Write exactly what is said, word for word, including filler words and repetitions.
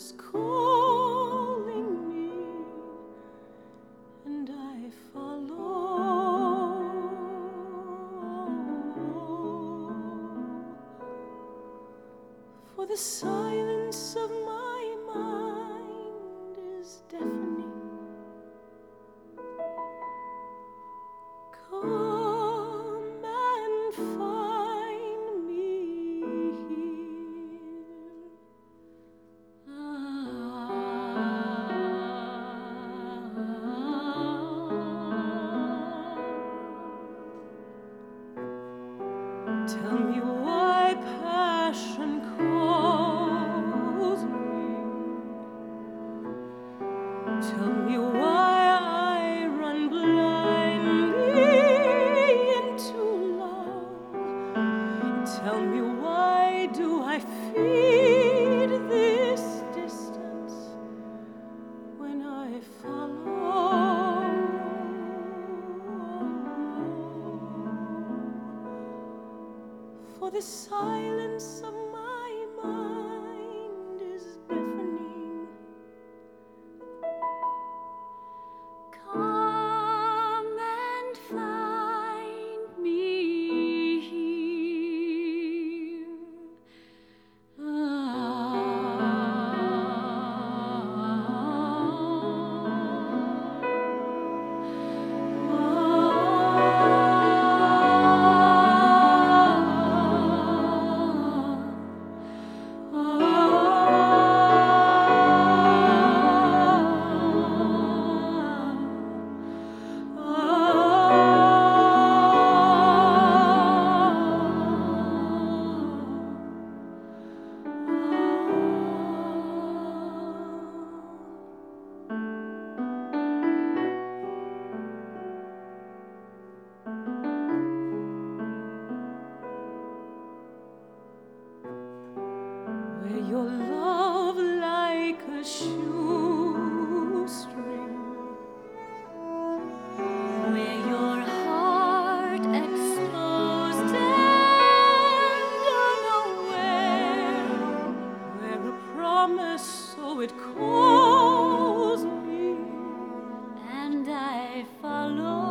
is calling me, and I follow. For the silence of my mind is deafening. Come and find me here. Tell me why passion calls me. Tell me why I run blindly into love. Tell me why do I feed this distance when I follow. For the silence of my mind is deafening. Come and find me here. Where your love like a shoestring, where your heart exposed and unaware, where a promise so it calls me, and I follow.